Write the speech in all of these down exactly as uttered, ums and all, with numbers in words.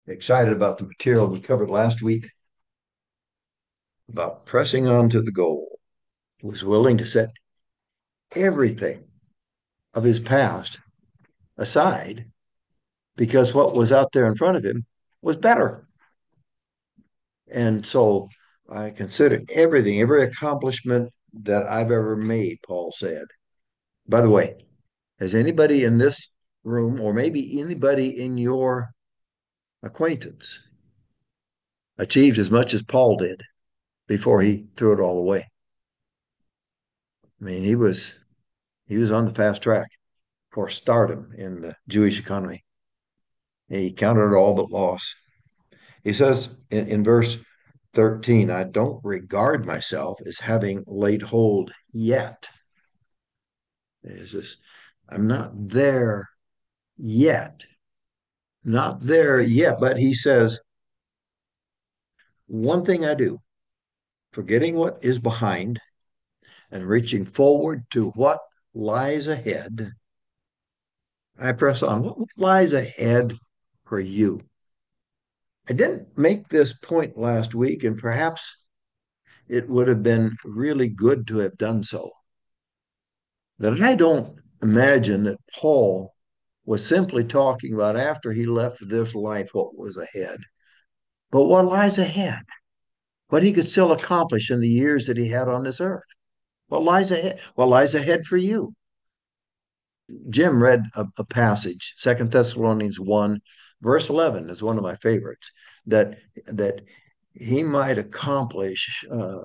excited about the material we covered last week about pressing on to the goal. He was willing to set everything of his past aside because what was out there in front of him was better. And so I consider everything, every accomplishment that I've ever made, Paul said. By the way, has anybody in this room, or maybe anybody in your acquaintance, achieved as much as Paul did before he threw it all away? I mean, he was he was on the fast track for stardom in the Jewish economy. He counted it all but loss. He says in, in verse thirteen, I don't regard myself as having laid hold yet. It's just, I'm not there yet. Not there yet. But he says, one thing I do, forgetting what is behind and reaching forward to what lies ahead, I press on. What lies ahead for you? I didn't make this point last week, and perhaps it would have been really good to have done so. That I don't imagine that Paul was simply talking about after he left this life what was ahead, but what lies ahead, what he could still accomplish in the years that he had on this earth. What lies ahead? What lies ahead for you? Jim read a, a passage, Second Thessalonians one, verse eleven is one of my favorites, that that he might accomplish uh,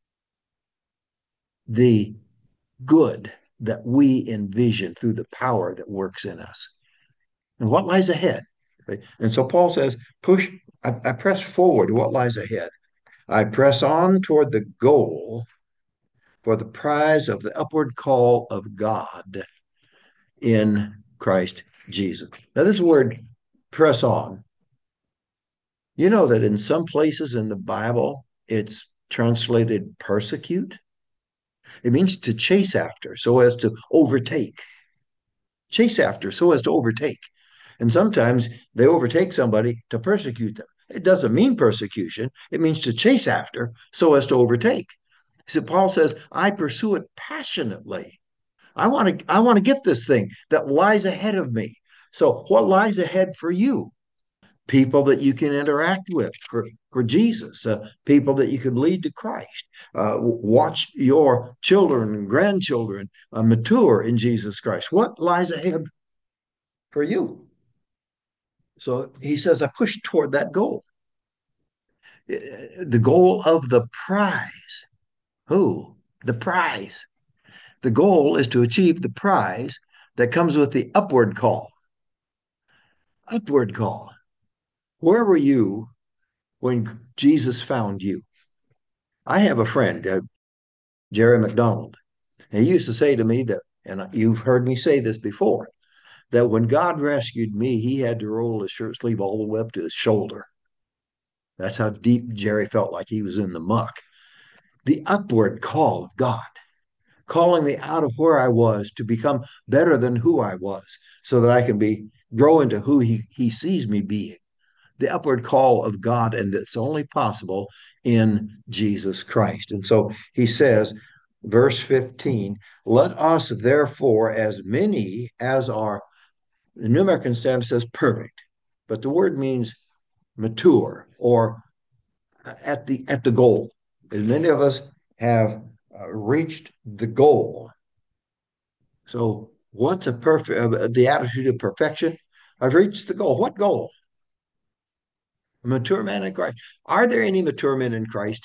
the good that we envision through the power that works in us. And what lies ahead? And so Paul says, push, I, I press forward to what lies ahead. I press on toward the goal for the prize of the upward call of God in Christ Jesus. Now, this word press on, you know that in some places in the Bible, it's translated persecute. It means to chase after so as to overtake. Chase after so as to overtake. And sometimes they overtake somebody to persecute them. It doesn't mean persecution, it means to chase after so as to overtake. So Paul says, I pursue it passionately. I want to I want to get this thing that lies ahead of me. So what lies ahead for you? People that you can interact with for, for Jesus, uh, people that you can lead to Christ. Uh, watch your children and grandchildren uh, mature in Jesus Christ. What lies ahead for you? So he says, I push toward that goal, the goal of the prize. Who? The prize. The goal is to achieve the prize that comes with the upward call. Upward call. Where were you when Jesus found you? I have a friend, uh, Jerry McDonald. And he used to say to me that, and you've heard me say this before, that when God rescued me, he had to roll his shirt sleeve all the way up to his shoulder. That's how deep Jerry felt like he was in the muck. The upward call of God, calling me out of where I was to become better than who I was, so that I can be grow into who he, he sees me being. The upward call of God, and it's only possible in Jesus Christ. And so he says, verse fifteen, let us therefore, as many as are, the New American Standard says perfect, but the word means mature or at the at the goal. As many of us have uh, reached the goal. So what's a perfect uh, the attitude of perfection? I've reached the goal. What goal? Mature man in Christ. Are there any mature men in Christ?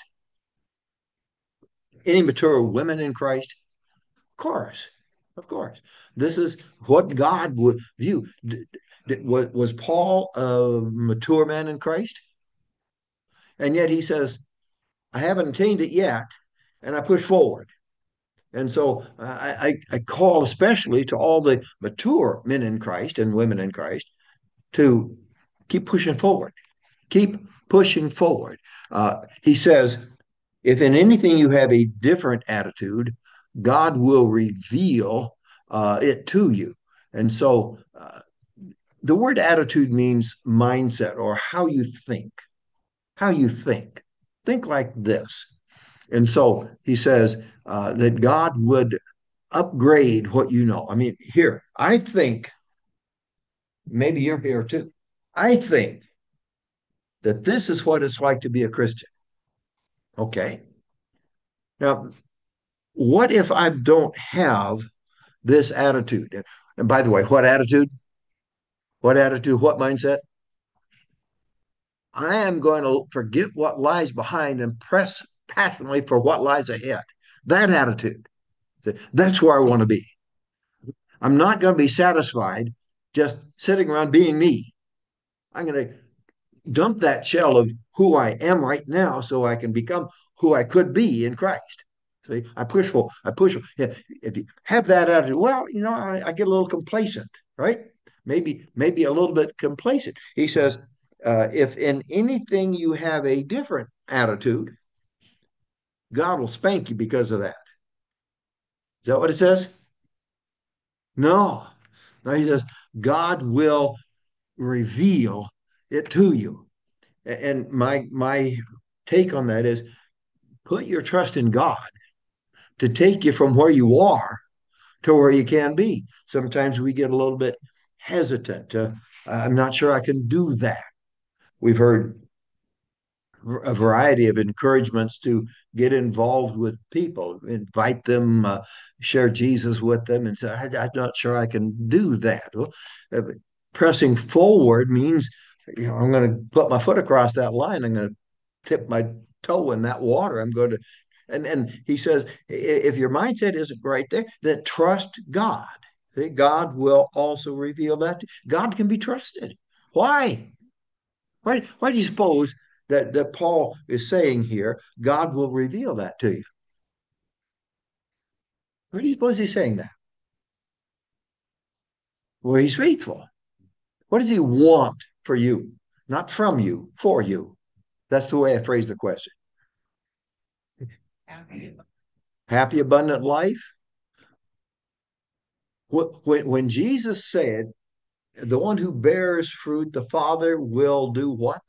Any mature women in Christ? Of course, of course. This is what God would view. D- d- was, was Paul a mature man in Christ? And yet he says, I haven't attained it yet, and I push forward. And so I, I, I call especially to all the mature men in Christ and women in Christ to keep pushing forward, keep pushing forward. Uh, he says, if in anything you have a different attitude, God will reveal uh, it to you. And so uh, The word attitude means mindset or how you think, how you think. Think like this. And so he says uh, that God would upgrade what you know. I mean, here, I think, maybe you're here too. I think that this is what it's like to be a Christian. Okay. Now, what if I don't have this attitude? And by the way, what attitude? What attitude? What mindset? I am going to forget what lies behind and press passionately for what lies ahead. That attitude. That's where I want to be. I'm not going to be satisfied just sitting around being me. I'm going to dump that shell of who I am right now so I can become who I could be in Christ. See, I push for, I push for. Yeah, if you have that attitude, well, you know, I, I get a little complacent, right? Maybe, maybe a little bit complacent. He says, uh, if in anything you have a different attitude, God will spank you because of that. Is that what it says? No. No, he says, God will reveal it to you. And my my take on that is put your trust in God to take you from where you are to where you can be. Sometimes we get a little bit hesitant. Uh, I'm not sure I can do that. We've heard a variety of encouragements to get involved with people, invite them, uh, share Jesus with them, and say, I, I'm not sure I can do that. Well, uh, pressing forward means, you know, I'm going to put my foot across that line. I'm going to tip my toe in that water. I'm going to, and and he says, if your mindset isn't right there, then trust God. See, God will also reveal that. God can be trusted. Why? Why, why do you suppose that, that Paul is saying here, God will reveal that to you? Why do you suppose he's saying that? Well, he's faithful. What does he want for you? Not from you, for you. That's the way I phrase the question. Happy, abundant life? When, when Jesus said, the one who bears fruit, the Father will do what?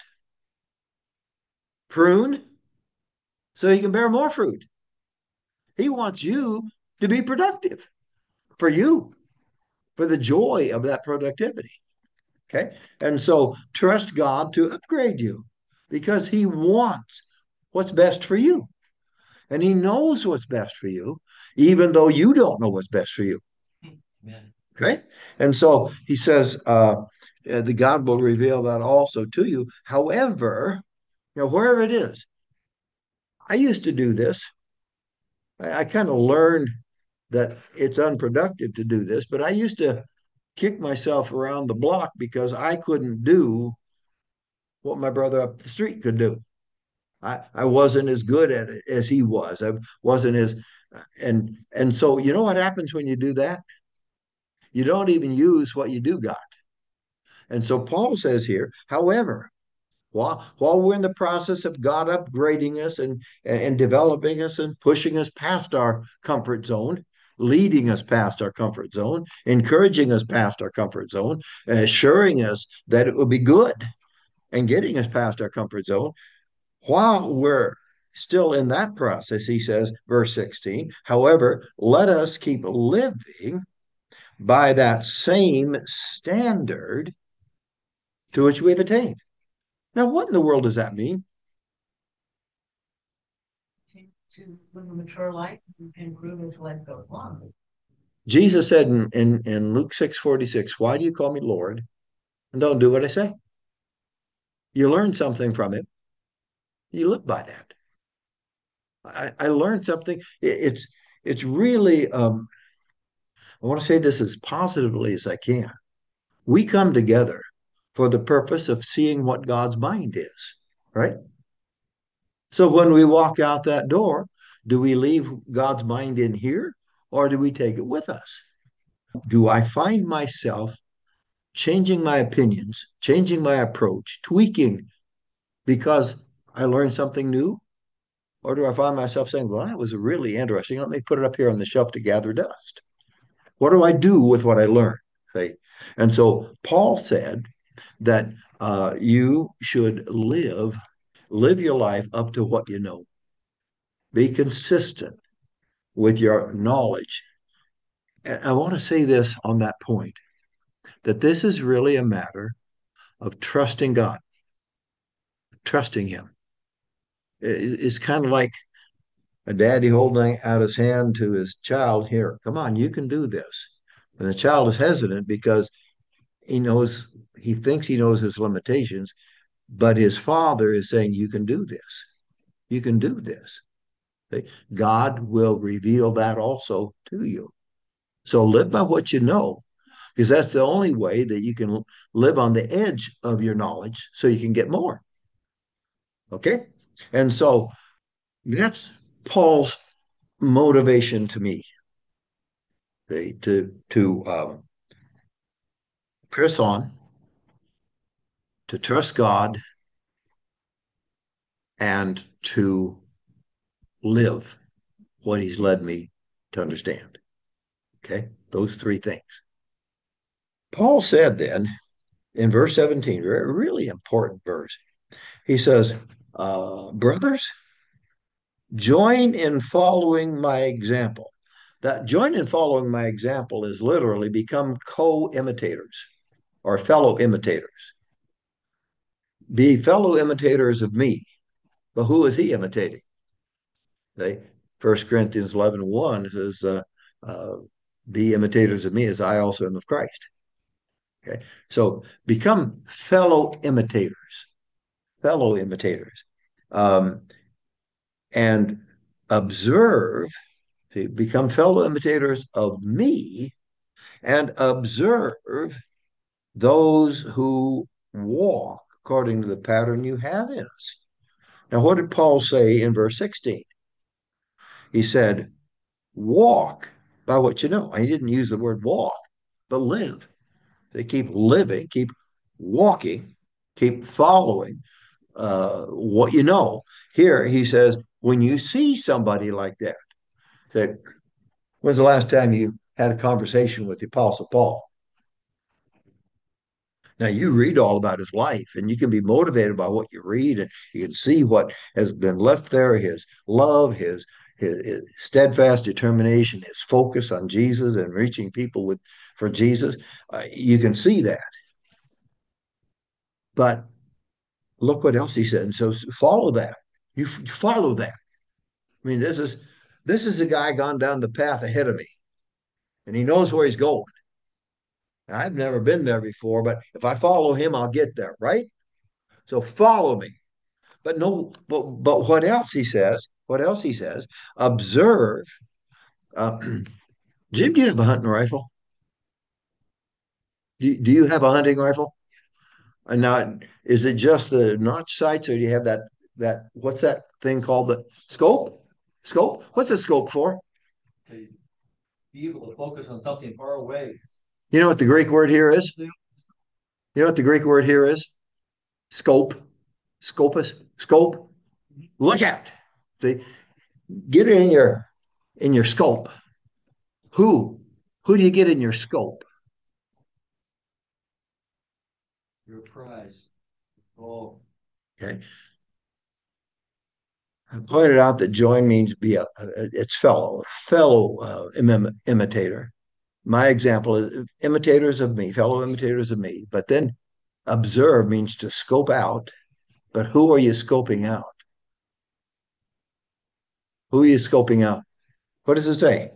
Prune, so he can bear more fruit. He wants you to be productive for you, for the joy of that productivity. Okay. And so trust God to upgrade you because he wants what's best for you. And he knows what's best for you, even though you don't know what's best for you. Amen. Okay. And so he says, uh, uh, the God will reveal that also to you. However, you know, wherever it is, I used to do this. I, I kind of learned that it's unproductive to do this, but I used to kick myself around the block because I couldn't do what my brother up the street could do. I, I wasn't as good at it as he was. I wasn't as and and so you know what happens when you do that? You don't even use what you do got. And so Paul says here, however, while while we're in the process of God upgrading us and, and, and developing us and pushing us past our comfort zone, leading us past our comfort zone, encouraging us past our comfort zone, assuring us that it will be good and getting us past our comfort zone, while we're still in that process, he says, verse sixteen, however, let us keep living by that same standard to which we've attained. Now, what in the world does that mean? To, to live a mature life and improve as life goes along. Jesus said in, in, in Luke six forty-six, why do you call me Lord and don't do what I say? You learn something from it. You live by that. I, I learned something. It, it's it's really um, I want to say this as positively as I can. We come together for the purpose of seeing what God's mind is, right? So when we walk out that door, do we leave God's mind in here or do we take it with us? Do I find myself changing my opinions, changing my approach, tweaking because I learned something new? Or do I find myself saying, well, that was really interesting. Let me put it up here on the shelf to gather dust. What do I do with what I learned? See? And so Paul said that uh, you should live live your life up to what you know. Be consistent with your knowledge. And I want to say this on that point, that this is really a matter of trusting God, trusting Him. It's kind of like a daddy holding out his hand to his child. Here, come on, you can do this. And the child is hesitant because he knows, he thinks he knows his limitations, but his father is saying, you can do this. You can do this. God will reveal that also to you. So live by what you know, because that's the only way that you can live on the edge of your knowledge so you can get more. Okay? And so that's Paul's motivation to me, okay, to to um, press on, to trust God, and to live what He's led me to understand. Okay? Those three things. Paul said then in verse seventeen, a really important verse, he says, uh, brothers, join in following my example. That join in following my example is literally become co-imitators or fellow imitators. Be fellow imitators of me. But who is he imitating? Okay? First Corinthians eleven one says, uh, uh, be imitators of me as I also am of Christ. Okay. So become fellow imitators, fellow imitators, um, and observe, see, become fellow imitators of me and observe those who walk according to the pattern you have in us. Now, what did Paul say in verse sixteen? He said, walk by what you know. He didn't use the word walk, but live. They keep living, keep walking, keep following uh, what you know. Here he says, when you see somebody like that, say, when's the last time you had a conversation with the Apostle Paul? Now you read all about his life and you can be motivated by what you read and you can see what has been left there, his love, his, his, his steadfast determination, his focus on Jesus and reaching people with for Jesus. Uh, you can see that. But look what else he said. And so follow that. You follow that. I mean, this is this is a guy gone down the path ahead of me, and he knows where he's going. Now, I've never been there before, but if I follow him, I'll get there, right? So follow me. But no, but but what else he says? What else he says? Observe. Uh, Jim, do you have a hunting rifle? Do, do you have a hunting rifle? And now, is it just the notch sights, or do you have that that what's that thing called, the scope? Scope? What's a scope for? To be able to focus on something far away. You know what the Greek word here is? You know what the Greek word here is? Scope. Scopus. Scope. Look out. See, get it in your in your scope. Who? Who do you get in your scope? Your prize. Oh. Okay. I pointed out that join means be a, a it's fellow, fellow uh, Im- imitator. My example is imitators of me, fellow imitators of me. But then observe means to scope out. But who are you scoping out? Who are you scoping out? What does it say?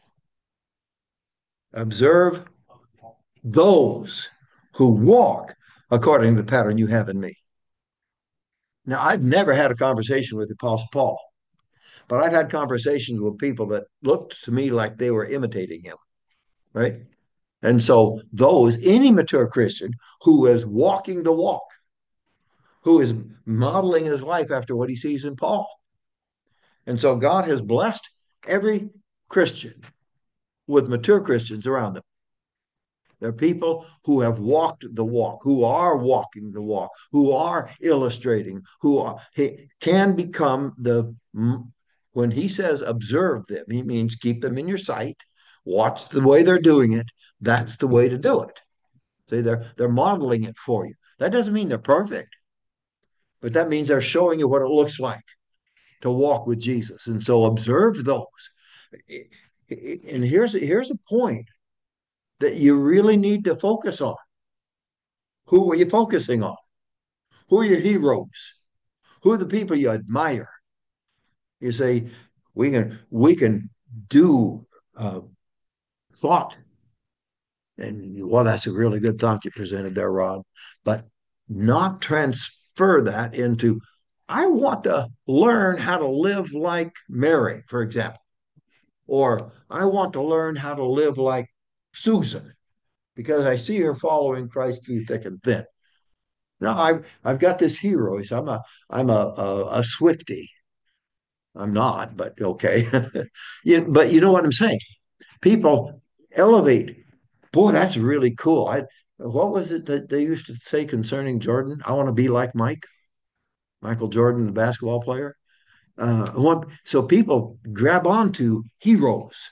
Observe those who walk according to the pattern you have in me. Now, I've never had a conversation with the Apostle Paul, but I've had conversations with people that looked to me like they were imitating him, right? And so, those, any mature Christian who is walking the walk, who is modeling his life after what he sees in Paul. And so, God has blessed every Christian with mature Christians around them. They're people who have walked the walk, who are walking the walk, who are illustrating, who are, he can become the, when he says observe them, he means keep them in your sight, Watch the way they're doing it. That's the way to do it. See, they're they're modeling it for you. That doesn't mean they're perfect, but that means they're showing you what it looks like to walk with Jesus. And so observe those. And here's here's a point that you really need to focus on. Who are you focusing on? Who are your heroes? Who are the people you admire? You say we can we can do uh, thought, and well, that's a really good thought you presented there, Rod. But not transfer that into. I want to learn how to live like Mary, for example, or I want to learn how to live like Susan because I see her following Christ through thick and thin. No, I've I've got this hero. So I'm a I'm a a, a Swiftie. I'm not, but okay. you, but you know what I'm saying? People elevate. Boy, that's really cool. I what was it that they used to say concerning Jordan? I want to be like Mike, Michael Jordan, the basketball player. Uh, want, so people grab onto heroes.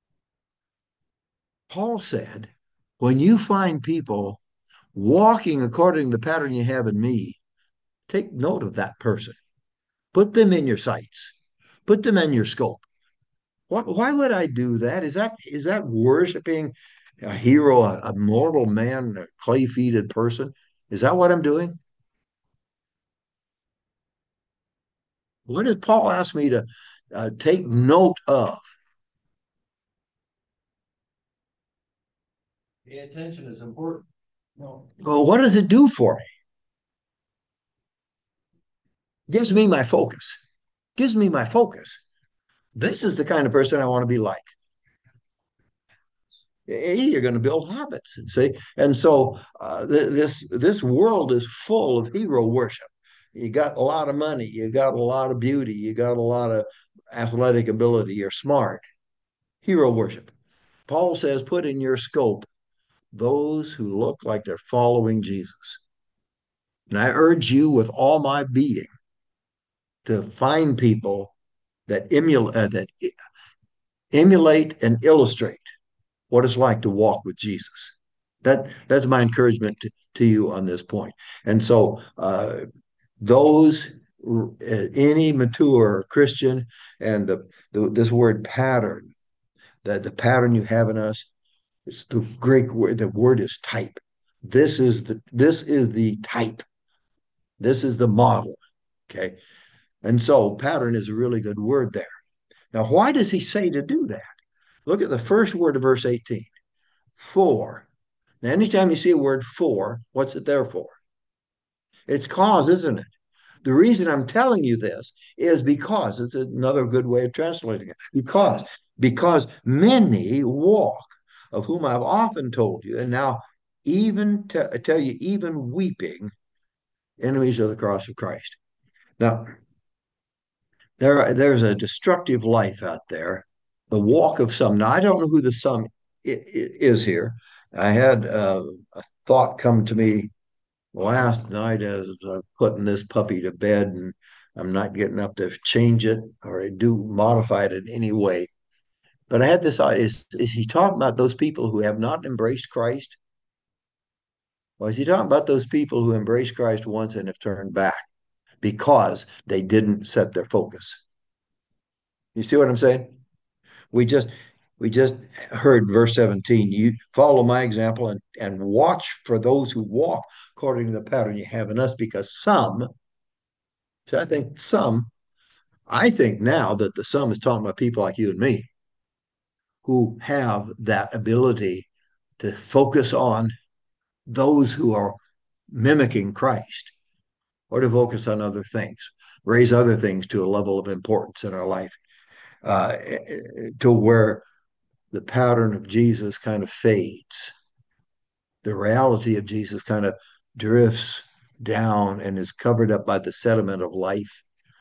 Paul said, when you find people walking according to the pattern you have in me, take note of that person. Put them in your sights. Put them in your scope. Why, why would I do that? Is that is that worshiping a hero, a, a mortal man, a clay-feeted person? Is that what I'm doing? What does Paul ask me to uh, take note of? Pay attention is important. No. Well, what does it do for me? Gives me my focus. Gives me my focus. This is the kind of person I want to be like. You're going to build habits, see, and so uh, th- this this world is full of hero worship. You got a lot of money, you got a lot of beauty, you got a lot of athletic ability, you're smart. Hero worship. Paul says, put in your scope those who look like they're following Jesus. And I urge you with all my being to find people that emulate uh, that emulate and illustrate what it's like to walk with Jesus. That that's my encouragement to, to you on this point. And so uh, those uh, any mature Christian and the, the this word pattern, that the pattern you have in us, it's the Greek word. The word is type. This is the this is the type. This is the model. Okay. And so pattern is a really good word there. Now, why does he say to do that? Look at the first word of verse eighteen. For. Now, anytime you see a word for, what's it there for? It's cause, isn't it? The reason I'm telling you this is because it's another good way of translating it. Because, because many walk, of whom I've often told you, and now even t- I tell you, even weeping, enemies of the cross of Christ. Now, there, there's a destructive life out there, the walk of some. Now, I don't know who the some is here. I had uh, a thought come to me last night as I'm putting this puppy to bed, and I'm not getting up to change it or do modify it in any way. But I had this idea: is, is he talking about those people who have not embraced Christ? Or is he talking about those people who embraced Christ once and have turned back because they didn't set their focus? You see what I'm saying? We just we just heard verse seventeen. You follow my example and, and watch for those who walk according to the pattern you have in us, because some, so I think some, I think now that the some is talking about people like you and me who have that ability to focus on those who are mimicking Christ, or to focus on other things, raise other things to a level of importance in our life, uh, to where the pattern of Jesus kind of fades. The reality of Jesus kind of drifts down and is covered up by the sediment of life.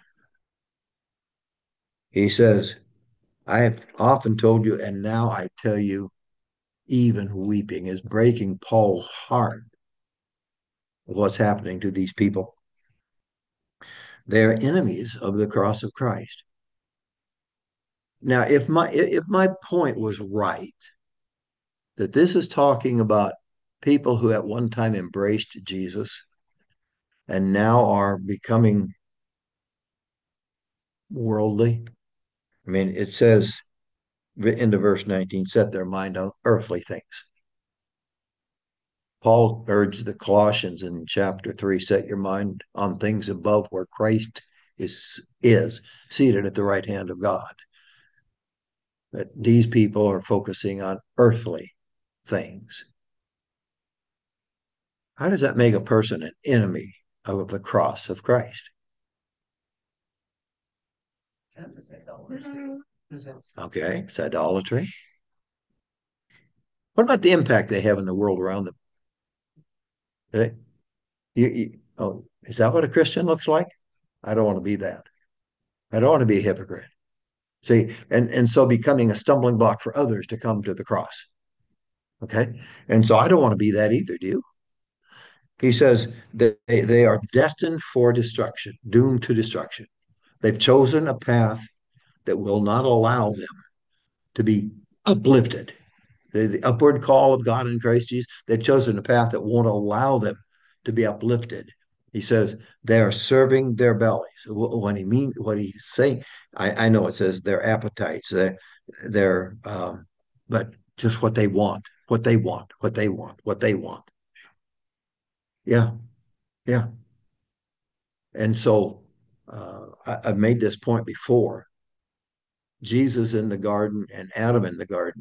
He says, I have often told you, and now I tell you, even weeping is breaking Paul's heart of what's happening to these people. They're enemies of the cross of Christ. Now, if my if my point was right, that this is talking about people who at one time embraced Jesus and now are becoming worldly. I mean, it says into verse nineteen, set their mind on earthly things. Paul urged the Colossians in chapter three, set your mind on things above where Christ is, is seated at the right hand of God. That these people are focusing on earthly things. How does that make a person an enemy of the cross of Christ? Okay, it's idolatry. What about the impact they have in the world around them? Okay. You, you, oh, is that what a Christian looks like? I don't want to be that. I don't want to be a hypocrite. See, and, and so becoming a stumbling block for others to come to the cross. Okay. And so I don't want to be that either, do you? He says that they, they are destined for destruction, doomed to destruction. They've chosen a path that will not allow them to be uplifted. The, the upward call of God in Christ Jesus, they've chosen a path that won't allow them to be uplifted. He says they are serving their bellies. When he mean what he's saying, I, I know it says their appetites, their, their um, but just what they want, what they want, what they want, what they want. Yeah, yeah. And so uh, I, I've made this point before. Jesus in the garden and Adam in the garden.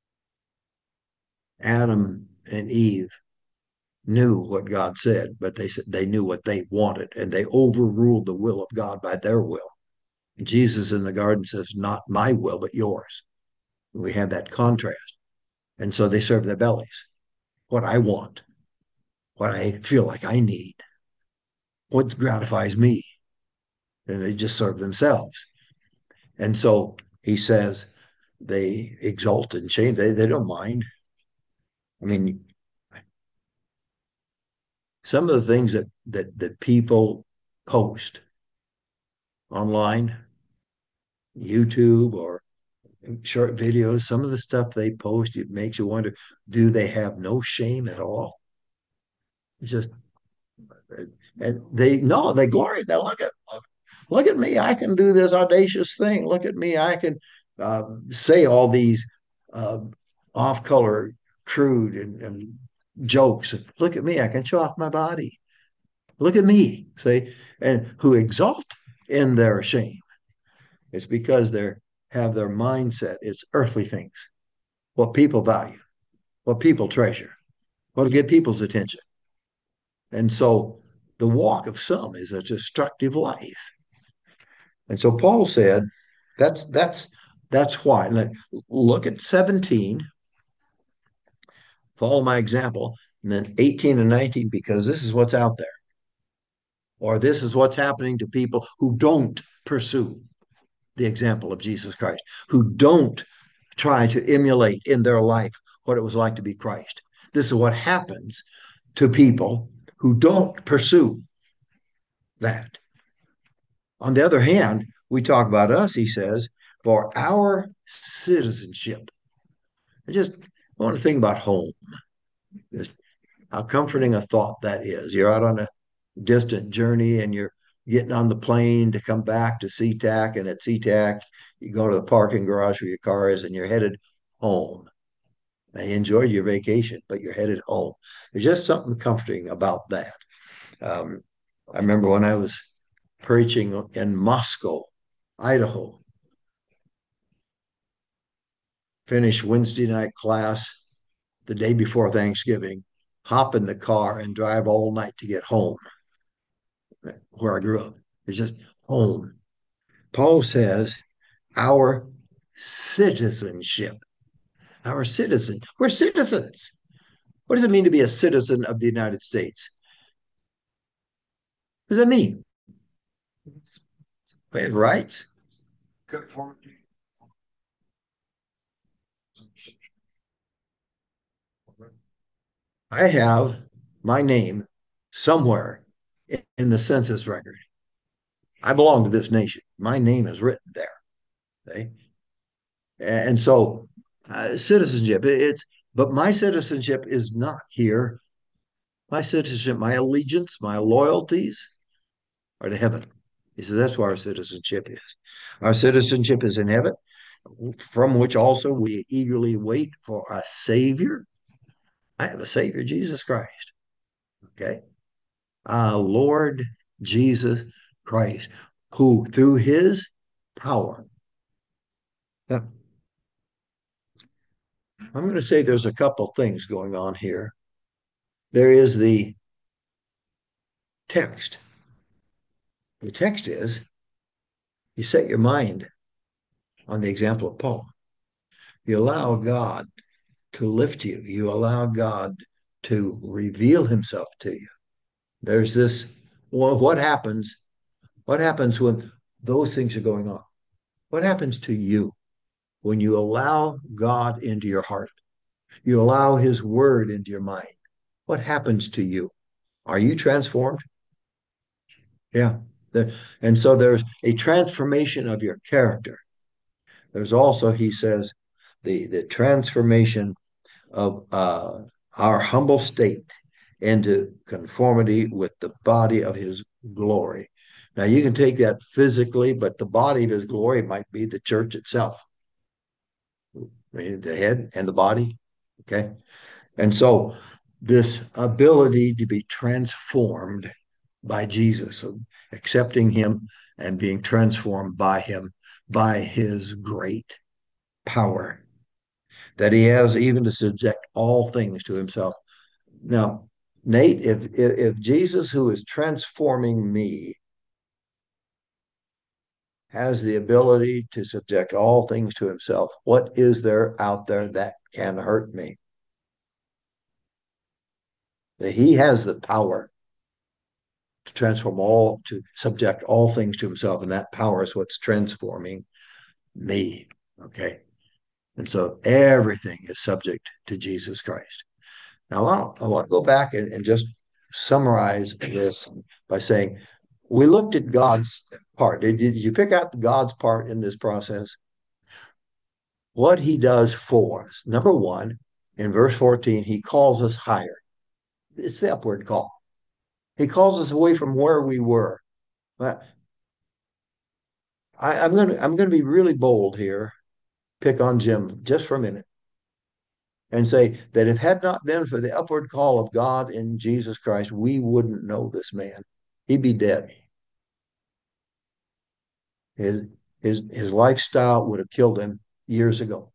Adam and Eve knew what God said, but they said they knew what they wanted, and they overruled the will of God by their will. And Jesus in the garden says, "Not my will, but yours." And we have that contrast, and so they serve their bellies. What I want, what I feel like I need, what gratifies me, and they just serve themselves. And so he says they exalt and change. They they don't mind. I mean, some of the things that that that people post online, YouTube or short videos, some of the stuff they post, it makes you wonder, do they have no shame at all? It's just, and they, no, they glory. They look at, look at me. I can do this audacious thing. Look at me. I can uh, say all these uh, off color, crude and, and jokes. Look at me. I can show off my body. Look at me. See, and who exalt in their shame. It's because they're have their mindset. It's earthly things, what people value, what people treasure, what'll get people's attention. And so the walk of some is a destructive life. And so Paul said, that's that's that's why. And look at seventeen, follow my example, and then eighteen and nineteen, because this is what's out there. Or this is what's happening to people who don't pursue the example of Jesus Christ, who don't try to emulate in their life what it was like to be Christ. This is what happens to people who don't pursue that. On the other hand, we talk about us, he says, for our citizenship. I just want to think about home. Just how comforting a thought that is. You're out on a distant journey and you're getting on the plane to come back to SeaTac, and at SeaTac, you go to the parking garage where your car is and you're headed home. I enjoyed your vacation, but you're headed home. There's just something comforting about that. Um, I remember when I was preaching in Moscow, Idaho, finished Wednesday night class the day before Thanksgiving, hop in the car and drive all night to get home where I grew up. It's just home. Paul says, our citizenship, our citizen, we're citizens. What does it mean to be a citizen of the United States? What does that mean? We have rights. I have my name somewhere in the census record. I belong to this nation. My name is written there. Okay? And so uh, citizenship, it's, but my citizenship is not here. My citizenship, my allegiance, my loyalties are to heaven. He says that's where our citizenship is. Our citizenship is in heaven, from which also we eagerly wait for a Savior. I have a Savior, Jesus Christ. Okay. Uh, Lord Jesus Christ, who through his power. Now, I'm going to say there's a couple things going on here. There is the text. The text is you set your mind on the example of Paul. You allow God to lift you. You allow God to reveal himself to you. There's this, well, what happens? What happens when those things are going on? What happens to you when you allow God into your heart? You allow his word into your mind. What happens to you? Are you transformed? Yeah. And so there's a transformation of your character. There's also, he says, the, the transformation of uh, our humble state into conformity with the body of his glory. Now, you can take that physically, but the body of his glory might be the church itself, the head and the body. Okay. And so, this ability to be transformed by Jesus, so accepting him and being transformed by him, by his great power that he has even to subject all things to himself. Now, Nate, if, if if Jesus, who is transforming me, has the ability to subject all things to himself, what is there out there that can hurt me? That he has the power to transform all, to subject all things to himself, and that power is what's transforming me. Okay. And so everything is subject to Jesus Christ. Now, I want, I want to go back and, and just summarize this by saying we looked at God's part. Did, did you pick out God's part in this process? What he does for us. Number one, in verse fourteen, he calls us higher. It's the upward call. He calls us away from where we were. But I, I'm going to I'm going to be really bold here, pick on Jim just for a minute, and say that if it had not been for the upward call of God in Jesus Christ, we wouldn't know this man. He'd be dead. His his his lifestyle would have killed him years ago.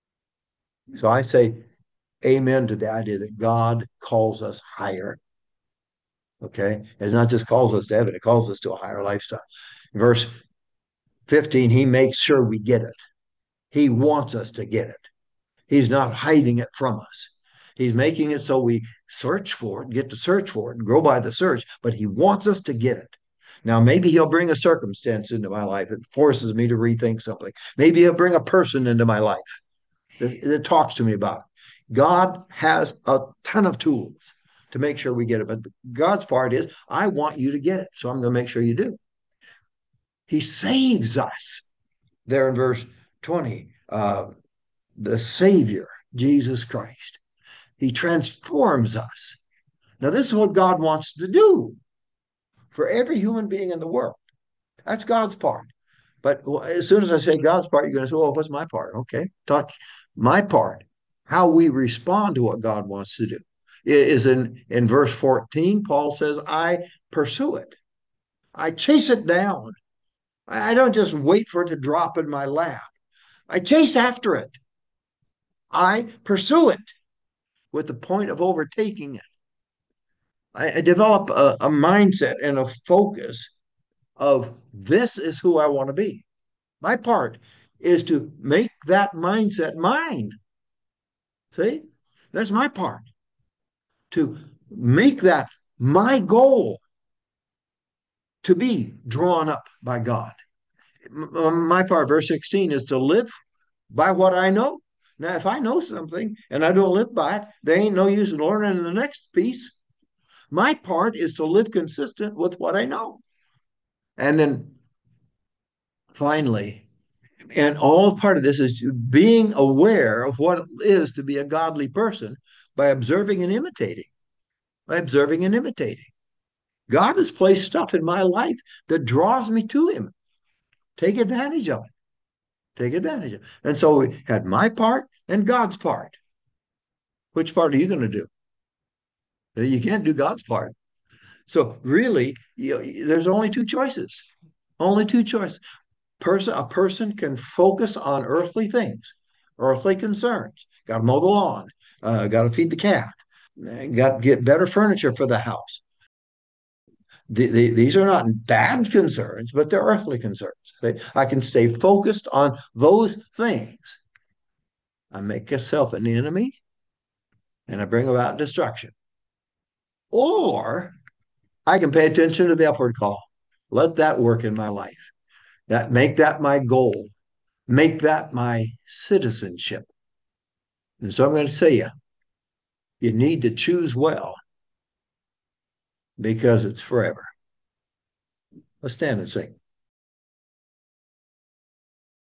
So I say amen to the idea that God calls us higher. Okay. It's not just calls us to heaven, it calls us to a higher lifestyle. Verse fifteen, he makes sure we get it. He wants us to get it. He's not hiding it from us. He's making it so we search for it, get to search for it, and grow by the search, but he wants us to get it. Now, maybe he'll bring a circumstance into my life that forces me to rethink something. Maybe he'll bring a person into my life that, that talks to me about it. God has a ton of tools to make sure we get it. But God's part is, I want you to get it. So I'm going to make sure you do. He saves us. There in verse twenty, uh, the Savior, Jesus Christ. He transforms us. Now, this is what God wants to do for every human being in the world. That's God's part. But as soon as I say God's part, you're going to say, "Oh, what's my part?" Okay, talk my part. How we respond to what God wants to do is in in verse fourteen. Paul says, "I pursue it. I chase it down. I don't just wait for it to drop in my lap. I chase after it. I pursue it with the point of overtaking it. I, I develop a, a mindset and a focus of this is who I want to be. My part is to make that mindset mine. See, that's my part to make that my goal to be drawn up by God. My part, verse sixteen, is to live by what I know. Now, if I know something and I don't live by it, there ain't no use in learning the next piece. My part is to live consistent with what I know. And then finally, And all part of this is being aware of what it is to be a godly person by observing and imitating, by observing and imitating. God has placed stuff in my life that draws me to him. Take advantage of it. Take advantage of it. And so we had my part and God's part. Which part are you going to do? You can't do God's part. So really, you know, there's only two choices. Only two choices. Person, a person can focus on earthly things, earthly concerns. Got to mow the lawn. Uh, got to feed the cat. Got to get better furniture for the house. The, the, these are not bad concerns, but they're earthly concerns. They, I can stay focused on those things. I make myself an enemy and I bring about destruction. Or I can pay attention to the upward call. Let that work in my life. That make that my goal. Make that my citizenship. And so I'm going to say you, you need to choose well because it's forever. Let's stand and sing.